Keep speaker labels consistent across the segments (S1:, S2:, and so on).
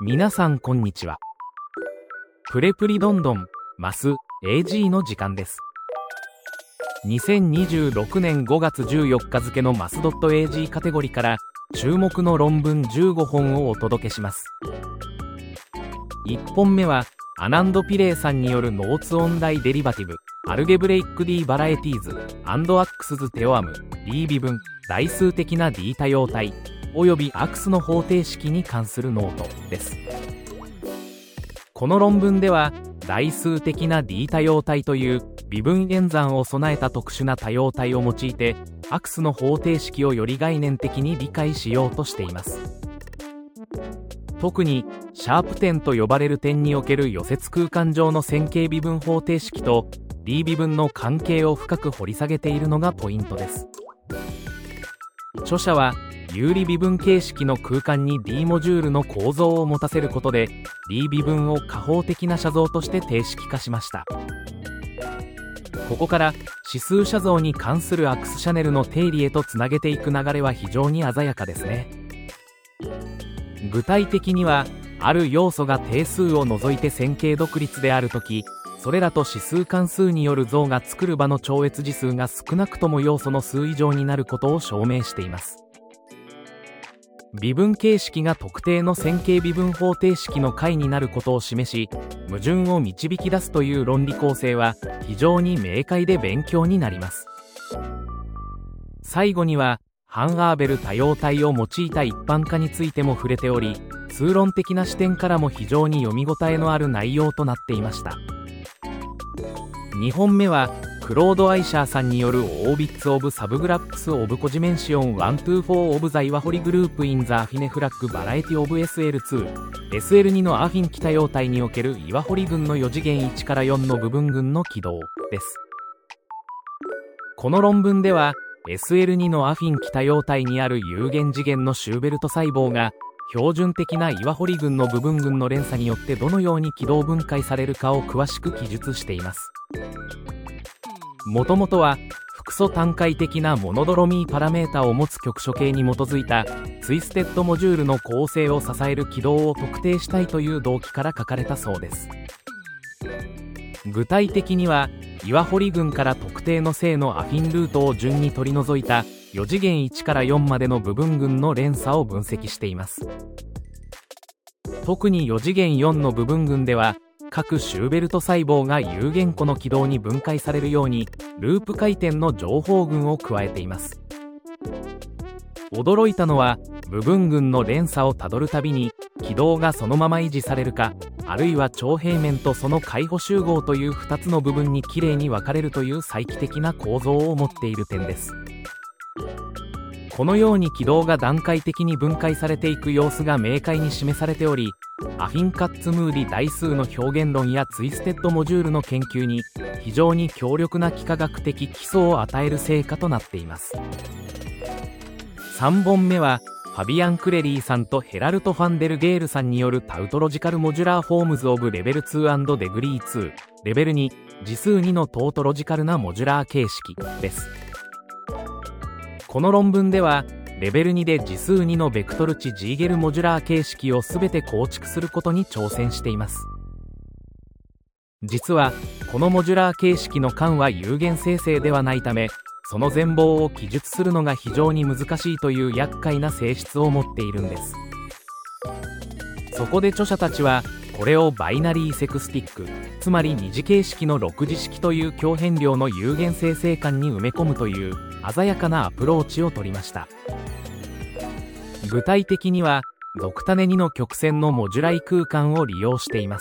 S1: 皆さんこんにちは。プレプリどんどんマス AG の時間です。2026年5月14日付のマス .AG カテゴリーから注目の論文15本をお届けします。1本目はアナンド・ピレイさんによるノーツ・オン・ダイ・デリバティブアルゲブレイック D バラエティーズ&アックスズ・テオアム D 微分代数的な D 多様体およびアクスの方程式に関するノートです。この論文では代数的な D 多様体という微分演算を備えた特殊な多様体を用いてアクスの方程式をより概念的に理解しようとしています。特にシャープ点と呼ばれる点における予設空間上の線形微分方程式と D 微分の関係を深く掘り下げているのがポイントです。著者は有理微分形式の空間に D モジュールの構造を持たせることで D 微分を加法的な写像として定式化しました。ここから指数写像に関するアクスシャネルの定理へとつなげていく流れは非常に鮮やかですね。具体的にはある要素が定数を除いて線形独立であるとき、それらと指数関数による像が作る場の超越次数が少なくとも要素の数以上になることを証明しています。微分形式が特定の線形微分方程式の解になることを示し、矛盾を導き出すという論理構成は非常に明快で勉強になります。最後にはハン・アーベル多様体を用いた一般化についても触れており、数論的な視点からも非常に読み応えのある内容となっていました。2本目はクロード・アイシャーさんによるオービッツ・オブ・サブグラップス・オブ・コジメンシオン 1-4 オブ・ザ・イワホリグループ・イン・ザ・アフィネ・フラッグ・バラエティ・オブ・ SL2、SL2 のアフィン期多様体におけるイワホリ群の4次元1から4の部分群の軌道です。この論文では SL2 のアフィン期多様体にある有限次元のシューベルト細胞が標準的なイワホリ群の部分群の連鎖によってどのように軌道分解されるかを詳しく記述しています。もともとは複素単解的なモノドロミーパラメータを持つ局所形に基づいたツイステッドモジュールの構成を支える軌道を特定したいという動機から書かれたそうです。具体的にはイワホリ群から特定の正のアフィンルートを順に取り除いた4次元1から4までの部分群の連鎖を分析しています。特に4次元4の部分群では各シューベルト細胞が有限個の軌道に分解されるようにループ回転の情報群を加えています。驚いたのは部分群の連鎖をたどるたびに軌道がそのまま維持されるか、あるいは長平面とその開補集合という2つの部分にきれいに分かれるという再帰的な構造を持っている点です。このように軌道が段階的に分解されていく様子が明快に示されており、アフィン・カッツムーディ代数の表現論やツイステッドモジュールの研究に非常に強力な幾何学的基礎を与える成果となっています。3本目はファビアン・クレリーさんとヘラルト・ファンデルゲールさんによるタウトロジカル・モジュラー・フォームズ・オブ・レベル2&デグリー2レベル2次数2のトートロジカルなモジュラー形式です。この論文ではレベル2で次数2のベクトル値ジーゲルモジュラー形式をすべて構築することに挑戦しています。実はこのモジュラー形式の間は有限生成ではないため、その全貌を記述するのが非常に難しいという厄介な性質を持っているんです。そこで著者たちはこれをバイナリーセクスティック、つまり二次形式の6次式という強変量の有限生成間に埋め込むという鮮やかなアプローチを取りました。具体的には属種2の曲線のモジュライ空間を利用しています。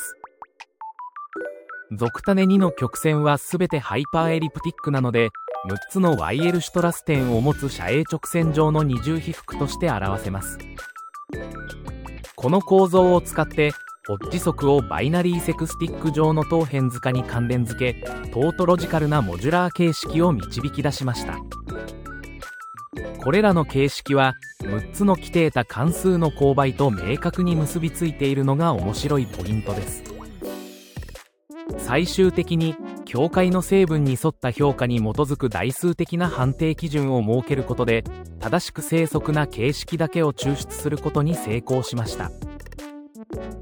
S1: 属種2の曲線はすべてハイパーエリプティックなので6つの YL シュトラス点を持つ斜影直線上の二重被覆として表せます。この構造を使ってホッジ則をバイナリーセクスティック上の等辺図化に関連付けトートロジカルなモジュラー形式を導き出しました。これらの形式は6つの規定た関数の勾配と明確に結びついているのが面白いポイントです。最終的に境界の成分に沿った評価に基づく代数的な判定基準を設けることで正しく正則な形式だけを抽出することに成功しました。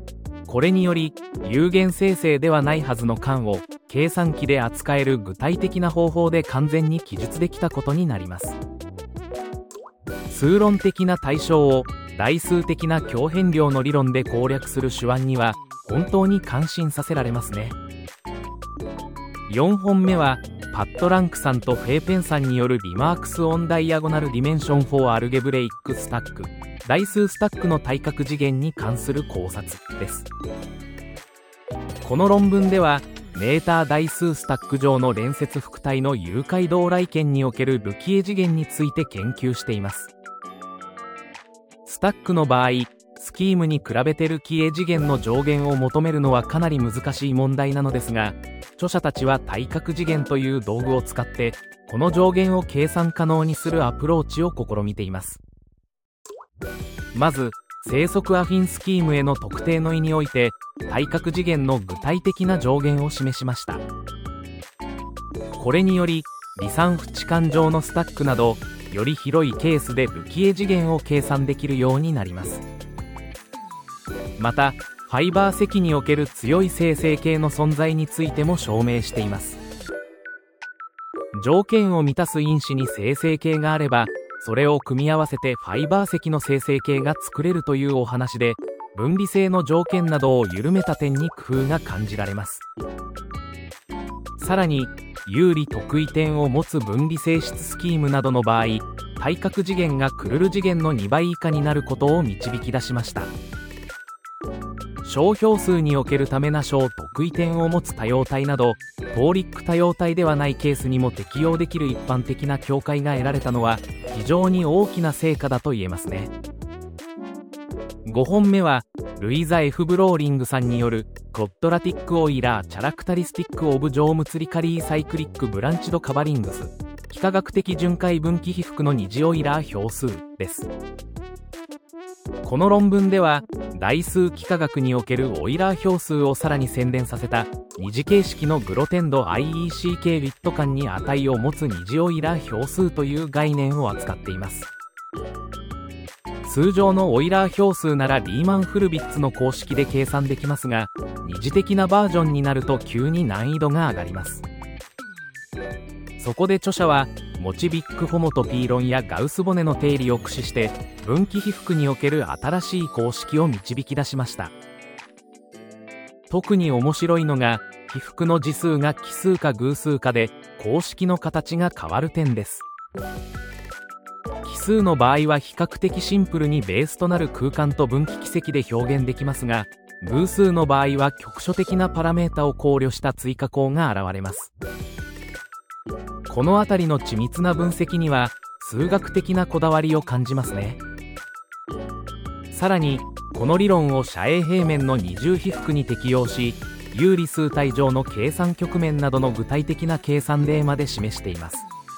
S1: これにより有限生成ではないはずの間を計算機で扱える具体的な方法で完全に記述できたことになります。数論的な対象を代数的な強変量の理論で攻略する手腕には本当に感心させられますね。4本目はパットランクさんとフェーペンさんによるリマークス・オン・ダイアゴナル・ディメンション・フォー・アルゲブレイック・スタック、代数スタックの対角次元に関する考察です。この論文ではメーター代数スタック上の連接複体の誘拐動来圏におけるルキエ次元について研究しています。スタックの場合、スキームに比べてルキエ次元の上限を求めるのはかなり難しい問題なのですが、著者たちは対角次元という道具を使ってこの上限を計算可能にするアプローチを試みています。まず生息アフィンスキームへの特定の意において対角次元の具体的な上限を示しました。これにより離散不置換上のスタックなどより広いケースでルキエ次元を計算できるようになります。またファイバー積における強い生成系の存在についても証明しています。条件を満たす因子に生成系があればそれを組み合わせてファイバー積の生成系が作れるというお話で、分離性の条件などを緩めた点に工夫が感じられます。さらに有利特異点を持つ分離性質スキームなどの場合、対角次元がクルル次元の2倍以下になることを導き出しました。小票数におけるためな小特異点を持つ多様体などトーリック多様体ではないケースにも適用できる一般的な境界が得られたのは非常に大きな成果だと言えますね。5本目はルイザ・F・ブローリングさんによるコッドラティック・オイラー・チャラクタリスティック・オブ・ジョームツリカリー・サイクリック・ブランチド・カバリングス幾何学的巡回分岐被覆の二次オイラー票数です。この論文では代数幾何学におけるオイラー票数をさらに洗練させた二次形式のグロテンド IECK ウィット間に値を持つ二次オイラー票数という概念を扱っています。通常のオイラー票数ならリーマン・フルビッツの公式で計算できますが、二次的なバージョンになると急に難易度が上がります。そこで著者はモチビック・ホモトピー論やガウス・ボネの定理を駆使して分岐被覆における新しい公式を導き出しました。特に面白いのが被覆の次数が奇数か偶数かで公式の形が変わる点です。奇数の場合は比較的シンプルにベースとなる空間と分岐軌跡で表現できますが、偶数の場合は局所的なパラメータを考慮した追加項が現れます。このあたりの緻密な分析には数学的なこだわりを感じますね。さらにこの理論を斜影平面の二重被覆に適用し、有理数体上の計算局面などの具体的な計算例まで示しています。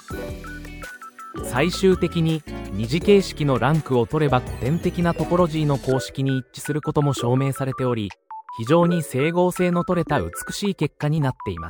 S1: 最終的に二次形式のランクを取れば古典的なトポロジーの公式に一致することも証明されており、非常に整合性の取れた美しい結果になっています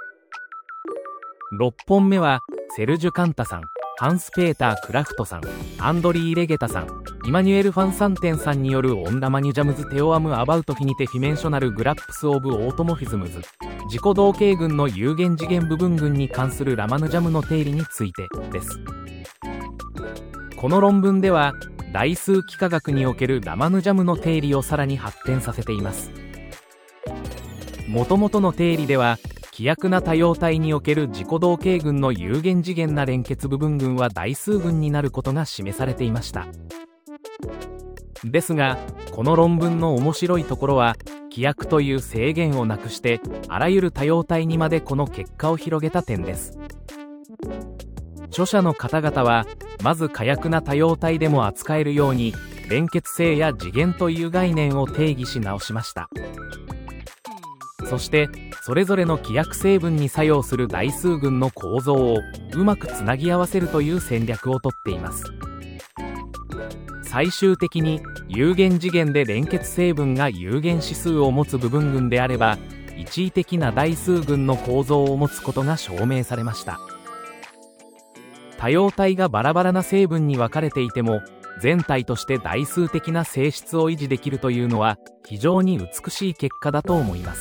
S1: 。6本目はセルジュ・カンタさん、ハンス・ペーター・クラフトさん、アンドリー・レゲタさん、イマニュエル・ファンサンテンさんによるオン・ラマニュジャムズ・テオアム・アバウト・フィニテ・フィメンショナル・グラップス・オブ・オートモフィズムズ、自己同型群の有限次元部分群に関するラマヌジャムの定理についてです。この論文では代数幾何学におけるラマヌジャムの定理をさらに発展させています。もともとの定理では希約な多様体における自己同型群の有限次元な連結部分群は代数群になることが示されていました。ですがこの論文の面白いところは希約という制限をなくしてあらゆる多様体にまでこの結果を広げた点です。著者の方々はまず可約な多様体でも扱えるように連結性や次元という概念を定義し直しました。そしてそれぞれの希約成分に作用する代数群の構造をうまくつなぎ合わせるという戦略をとっています。最終的に有限次元で連結成分が有限指数を持つ部分群であれば一位的な代数群の構造を持つことが証明されました。多様体がバラバラな成分に分かれていても全体として代数的な性質を維持できるというのは非常に美しい結果だと思います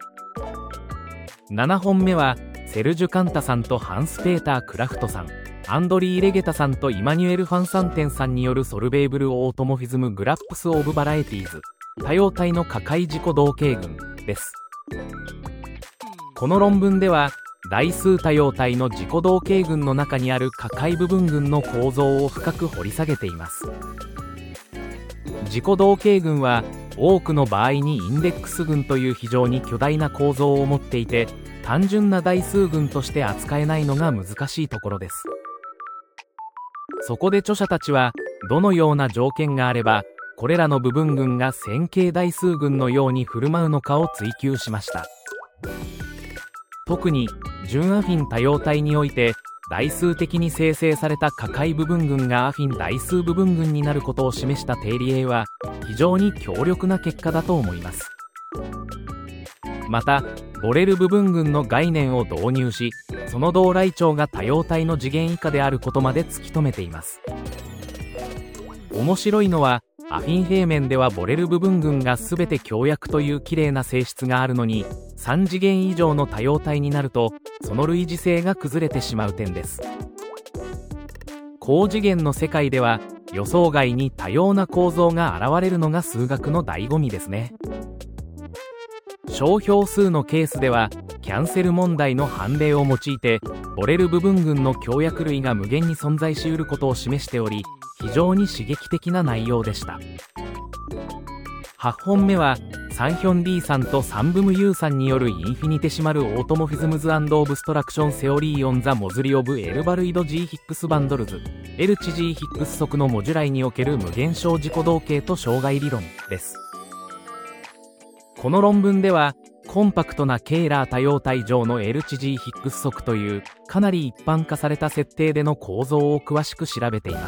S1: 。7本目はセルジュ・カンタさんとハンス・ペーター・クラフトさん、アンドリー・レゲタさんとイマニュエル・ファンサンテンさんによるソルベーブル・オートモフィズム・グラップス・オブ・バラエティーズ、多様体の可解自己同型群です。この論文では代数多様体の自己同型群の中にある可解部分群の構造を深く掘り下げています。自己同型群は多くの場合にインデックス群という非常に巨大な構造を持っていて、単純な代数群として扱えないのが難しいところです。そこで著者たちはどのような条件があればこれらの部分群が線形代数群のように振る舞うのかを追求しました。特に準アフィン多様体において代数的に生成された可解部分群がアフィン代数部分群になることを示した定理 A は非常に強力な結果だと思います。またボレル部分群の概念を導入し、その同来長が多様体の次元以下であることまで突き止めています。面白いのはアフィン平面ではボレル部分群が全て強約という綺麗な性質があるのに、3次元以上の多様体になるとその類似性が崩れてしまう点です。高次元の世界では予想外に多様な構造が現れるのが数学の醍醐味ですね。小票数のケースではキャンセル問題の判例を用いてボレル部分群の強約類が無限に存在しうることを示しており、非常に刺激的な内容でした。8本目はサンヒョン D さんとサンブム U さんによるインフィニテシマル・オートモフィズムズ&オブストラクション・セオリー・オン・ザ・モズリ・オブ・エルバルイド・G・ヒックス・バンドルズ L 値 G ヒックス則のモジュライにおける無限小自己同型と障害理論です。この論文ではコンパクトなケーラー多様体上の L 値 G ヒックス則というかなり一般化された設定での構造を詳しく調べています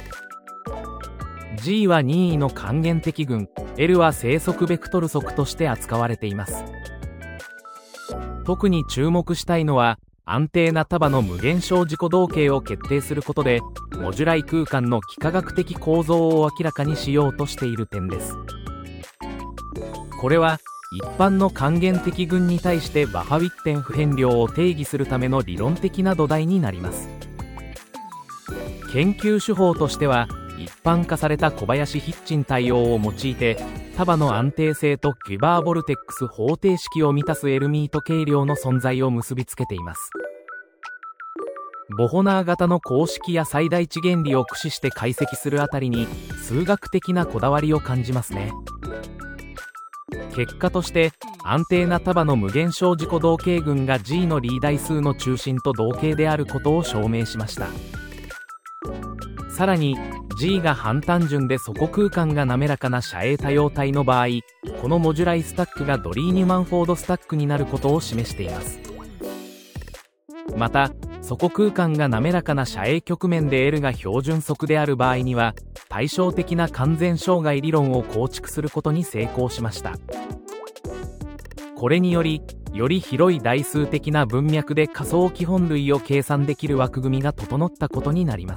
S1: 。G は任意の還元的群、L は正則ベクトル則として扱われています。特に注目したいのは安定な束の無限小自己同型を決定することでモジュライ空間の幾何学的構造を明らかにしようとしている点です。これは一般の還元的群に対してバハウィッテン不変量を定義するための理論的な土台になります。研究手法としては一般化された小林ヒッチン対応を用いて束の安定性とギュバーボルテックス方程式を満たすエルミート計量の存在を結びつけています。ボホナー型の公式や最大値原理を駆使して解析するあたりに数学的なこだわりを感じますね。結果として安定な束の無限小自己同型群が G のリー代数の中心と同型であることを証明しました。さらに G が半単純で素空間が滑らかな斜影多様体の場合、このモジュライスタックがドリー・ニュマンフォードスタックになることを示しています。また素空間が滑らかな斜影局面で L が標準則である場合には対照的な完全障害理論を構築することに成功しました。これによりより広い代数的な文脈で仮想基本類を計算できる枠組みが整ったことになります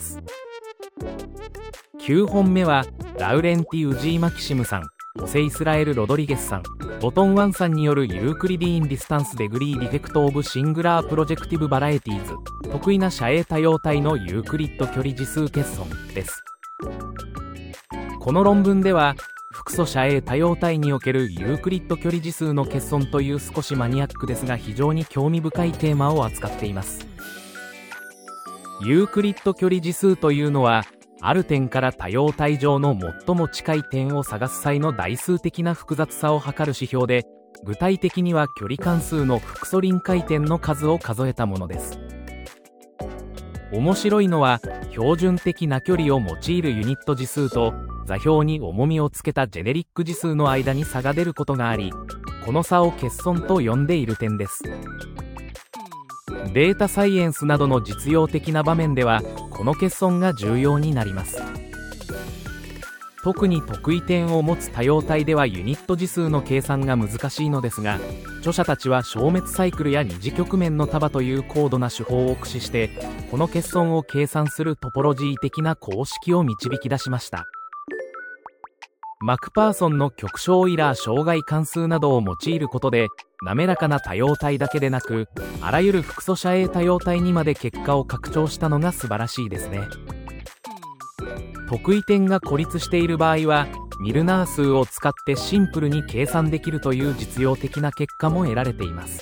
S1: 。9本目はラウレンティ・ウジー・マキシムさん、ホセ・イスラエル・ロドリゲスさん、ボトン・ワンさんによるユークリディーン・ディスタンス・デグリー・ディフェクト・オブ・シングラー・プロジェクティブ・バラエティーズ、得意な斜影多様体のユークリッド距離次数欠損です。この論文では複素斜影多様体におけるユークリッド距離次数の欠損という少しマニアックですが非常に興味深いテーマを扱っています。ユークリッド距離次数というのはある点から多様体上の最も近い点を探す際の代数的な複雑さを測る指標で、具体的には距離関数の複素臨界点の数を数えたものです。面白いのは標準的な距離を用いるユニット次数と座標に重みをつけたジェネリック次数の間に差が出ることがあり、この差を欠損と呼んでいる点です。データサイエンスなどの実用的な場面ではこの欠損が重要になります。 特に得意点を持つ多様体ではユニット次数の計算が難しいのですが、著者たちは消滅サイクルや二次局面の束という高度な手法を駆使して、この欠損を計算するトポロジー的な公式を導き出しました。マクパーソンの極小イラー障害関数などを用いることで、滑らかな多様体だけでなく、あらゆる複素遮影多様体にまで結果を拡張したのが素晴らしいですね。得意点が孤立している場合は、ミルナー数を使ってシンプルに計算できるという実用的な結果も得られています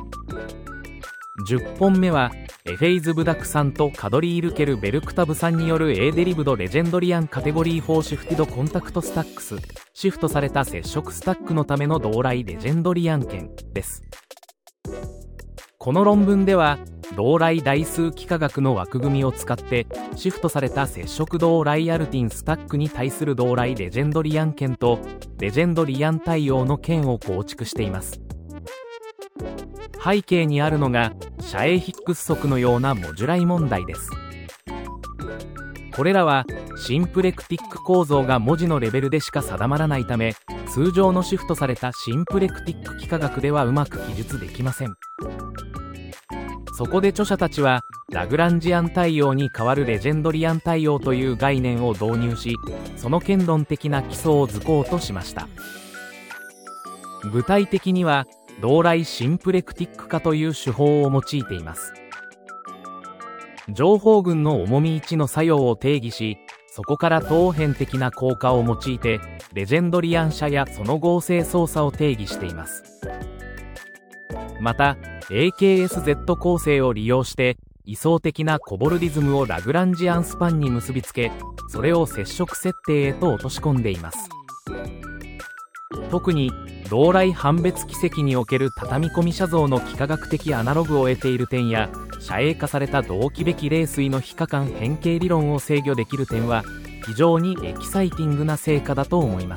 S1: 。10本目は、エフェイズ・ブダクさんとカドリール・ケル・ベルクタブさんによる A デリブド・レジェンドリアンカテゴリー4シフティド・コンタクト・スタックス、シフトされた接触スタックのための同来レジェンドリアン圏です。この論文では、同来代数幾何学の枠組みを使ってシフトされた接触同来アルティンスタックに対する同来レジェンドリアン圏とレジェンドリアン対応の圏を構築しています。背景にあるのが遮影ヒックス則のようなモジュライ問題です。これらはシンプレクティック構造が文字のレベルでしか定まらないため、通常のシフトされたシンプレクティック幾何学ではうまく記述できません。そこで著者たちはラグランジアン対応に代わるレジェンドリアン対応という概念を導入し、その堅論的な基礎を図こうとしました。具体的には同来シンプレクティック化という手法を用いています。情報群の重み1の作用を定義し、そこから等辺的な効果を用いてレジェンドリアン社やその合成操作を定義しています。また AKSZ 構成を利用して位相的なコボルディズムをラグランジアンスパンに結びつけ、それを接触設定へと落とし込んでいます。特に同来判別奇跡における畳み込み写像の幾何学的アナログを得ている点や、遮影化された同期べき冷水の非可感変形理論を制御できる点は非常にエキサイティングな成果だと思います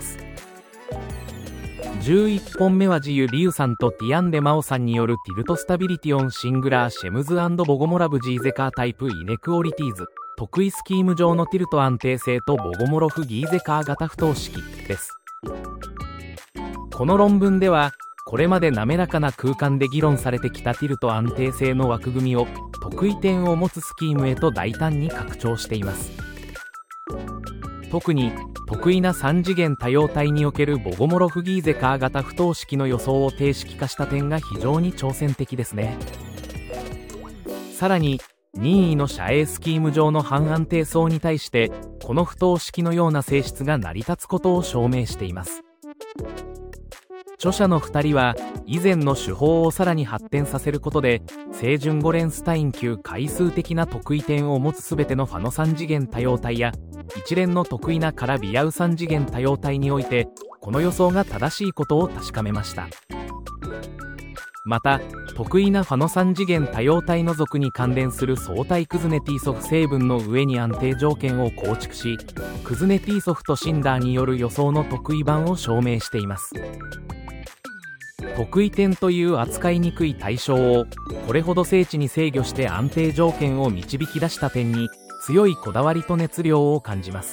S1: 。11本目はジユ・リユさんとティアンデ・マオさんによるティルトスタビリティオンシングラーシェムズ&ボゴモラブジーゼカータイプイネクオリティーズ、特異スキーム上のティルト安定性とボゴモロフギーゼカー型不等式です。この論文ではこれまで滑らかな空間で議論されてきたティルト安定性の枠組みを特異点を持つスキームへと大胆に拡張しています。特に得意な3次元多様体におけるボゴモロフギーゼカー型不等式の予想を定式化した点が非常に挑戦的ですね。さらに任意の遮影スキーム上の半安定層に対してこの不等式のような性質が成り立つことを証明しています。著者の2人は以前の手法をさらに発展させることで清純ゴレンスタイン級回数的な特異点を持つすべてのファノ3次元多様体や一連の得意なカラビアウ3次元多様体においてこの予想が正しいことを確かめました。また得意なファノ3次元多様体の属に関連する相対クズネティソフ成分の上に安定条件を構築し、クズネティソフとシンダーによる予想の特異版を証明しています。特異点という扱いにくい対象をこれほど精緻に制御して安定条件を導き出した点に強いこだわりと熱量を感じます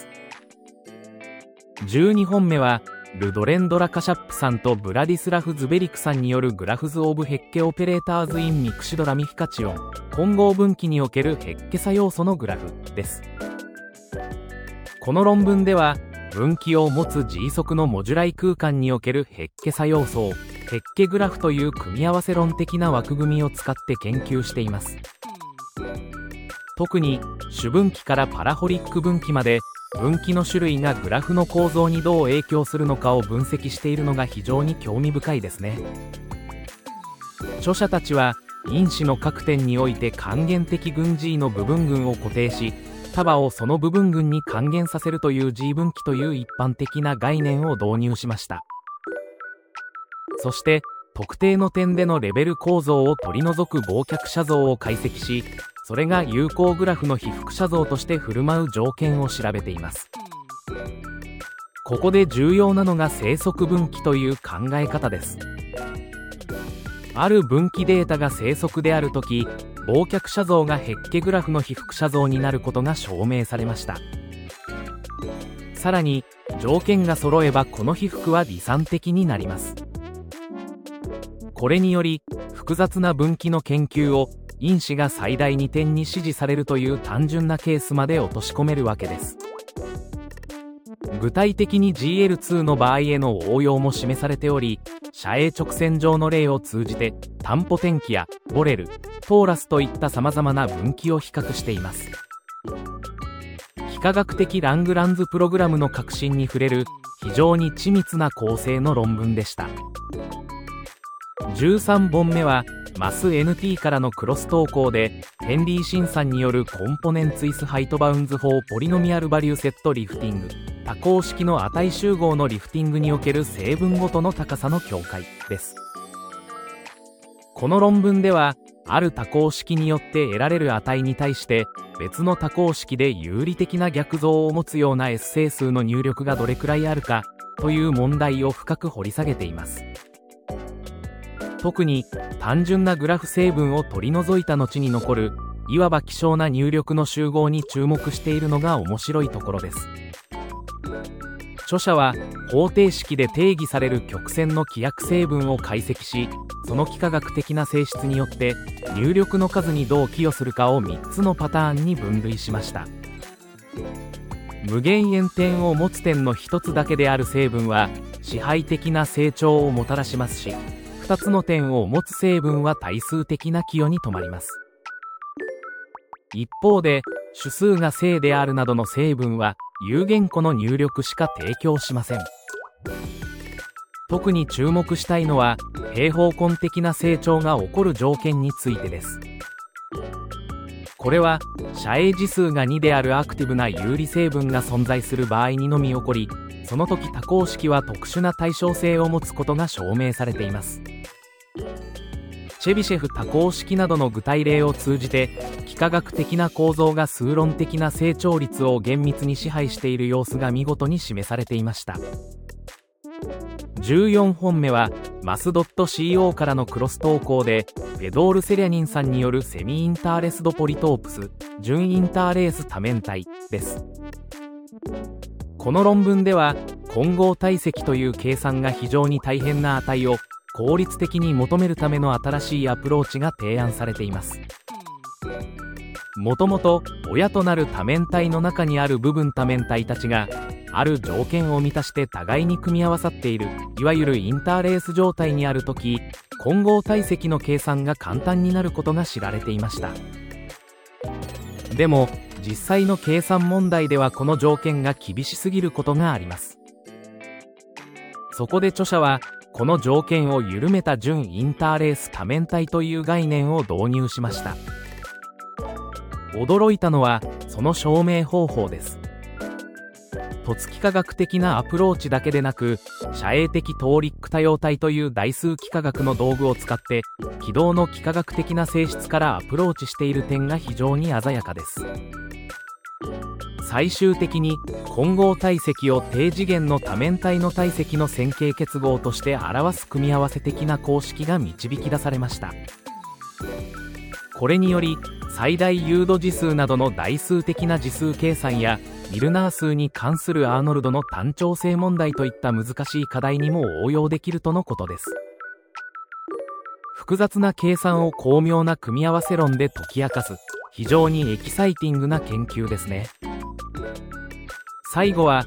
S1: 。12本目はルドレンドラ・カシャップさんとブラディスラフ・ズベリクさんによるグラフズ・オブ・ヘッケオペレーターズ・イン・ミクシドラミフィカチオン混合分岐におけるヘッケ差要素のグラフです。この論文では分岐を持つ G 則のモジュライ空間におけるヘッケ差要素をヘッケグラフという組み合わせ論的な枠組みを使って研究しています。特に主分岐からパラホリック分岐まで分岐の種類がグラフの構造にどう影響するのかを分析しているのが非常に興味深いですね。著者たちは因子の各点において還元的群 G の部分群を固定し、束をその部分群に還元させるという G 分岐という一般的な概念を導入しました。そして特定の点でのレベル構造を取り除く忘却写像を解析し、それが有効グラフの被覆写像として振る舞う条件を調べています。ここで重要なのが生息分岐という考え方です。ある分岐データが生息であるとき、忘却写像がヘッケグラフの被覆写像になることが証明されました。 さらに条件が揃えばこの被覆は離散的になります。これにより複雑な分岐の研究を因子が最大2点に指示されるという単純なケースまで落とし込めるわけです。具体的に GL2 の場合への応用も示されており、遮影直線上の例を通じて担保転記やボレル、トーラスといった様々な分岐を比較しています。幾何学的ラングランズプログラムの革新に触れる非常に緻密な構成の論文でした。13本目はマス NT からのクロス投稿でヘンリー・シンさんによるコンポネンツイスハイトバウンズ法ポリノミアルバリューセットリフティング、多項式の値集合のリフティングにおける成分ごとの高さの境界です。この論文ではある多項式によって得られる値に対して別の多項式で有利的な逆像を持つような S 整数の入力がどれくらいあるかという問題を深く掘り下げています。特に単純なグラフ成分を取り除いた後に残るいわば希少な入力の集合に注目しているのが面白いところです。著者は方程式で定義される曲線の規約成分を解析し、その幾何学的な性質によって入力の数にどう寄与するかを3つのパターンに分類しました。無限円点を持つ点の1つだけである成分は支配的な成長をもたらしますし、2つの点を持つ成分は対数的な寄与に止まります。一方で主数が正であるなどの成分は有限個の入力しか提供しません。特に注目したいのは平方根的な成長が起こる条件についてです。これは遮影次数が2であるアクティブな有利成分が存在する場合にのみ起こり、その時多項式は特殊な対称性を持つことが証明されています。チェビシェフ多項式などの具体例を通じて幾何学的な構造が数論的な成長率を厳密に支配している様子が見事に示されていました。14本目はマス .co からのクロス投稿でフェドール・セリャニンさんによるセミインターレスドポリトープス準インターレース多面体です。この論文では混合体積という計算が非常に大変な値を効率的に求めるための新しいアプローチが提案されています。もともと親となる多面体の中にある部分多面体たちがある条件を満たして互いに組み合わさっているいわゆるインターレース状態にあるとき、混合体積の計算が簡単になることが知られていました。でも実際の計算問題ではこの条件が厳しすぎることがあります。そこで著者はこの条件を緩めた準インターレース多面体という概念を導入しました。驚いたのはその証明方法です。突幾何学的なアプローチだけでなく遮影的トーリック多様体という代数幾何学の道具を使って軌道の幾何学的な性質からアプローチしている点が非常に鮮やかです。最終的に混合体積を低次元の多面体の体積の線形結合として表す組み合わせ的な公式が導き出されました。これにより最大誘導次数などの代数的な次数計算やミルナー数に関するアーノルドの単調性問題といった難しい課題にも応用できるとのことです。複雑な計算を巧妙な組み合わせ論で解き明かす非常にエキサイティングな研究ですね。最後は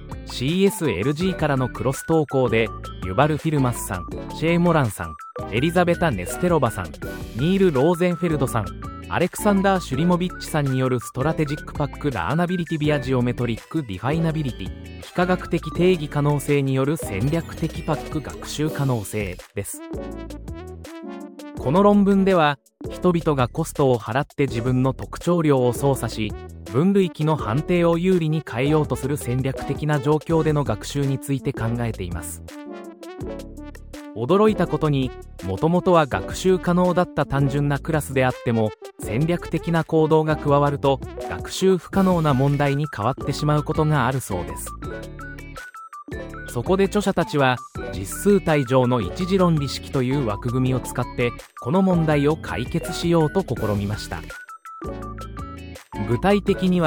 S1: CSLG からのクロス投稿でユバル・フィルマスさん、シェー・モランさん、エリザベタ・ネステロバさん、ニール・ローゼンフェルドさん、アレクサンダー・シュリモビッチさんによるストラテジックパックラーナビリティビアジオメトリックディファイナビリティ幾何学的定義可能性による戦略的パック学習可能性です。この論文では人々がコストを払って自分の特徴量を操作し分類器の判定を有利に変えようとする戦略的な状況での学習について考えています。驚いたことにもともとは学習可能だった単純なクラスであっても戦略的な行動が加わると学習不可能な問題に変わってしまうことがあるそうです。そこで著者たちは実数体上の一次論理式という枠組みを使ってこの問題を解決しようと試みました。具体的には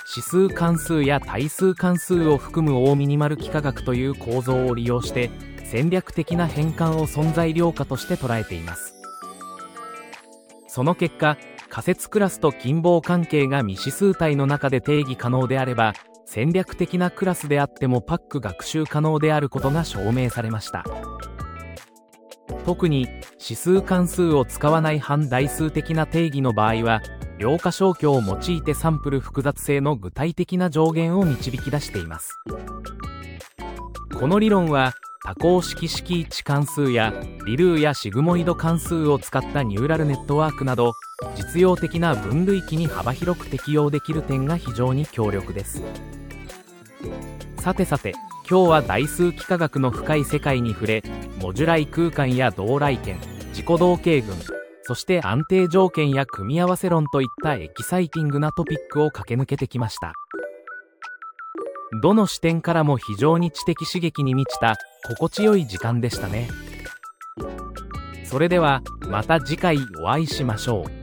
S1: 指数関数や対数関数を含む大ミニマル幾何学という構造を利用して戦略的な変換を存在量化として捉えています。その結果、仮説クラスと近傍関係が未指数体の中で定義可能であれば、戦略的なクラスであってもパック学習可能であることが証明されました。特に指数関数を使わない反代数的な定義の場合は、量化消去を用いてサンプル複雑性の具体的な上限を導き出しています。この理論は多項式式値関数やリルーやシグモイド関数を使ったニューラルネットワークなど実用的な分類器に幅広く適用できる点が非常に強力です。さて今日は代数幾何学の深い世界に触れ、モジュライ空間や同来圏、自己同型群、そして安定条件や組み合わせ論といったエキサイティングなトピックを駆け抜けてきました。どの視点からも非常に知的刺激に満ちた心地よい時間でしたね。それではまた次回お会いしましょう。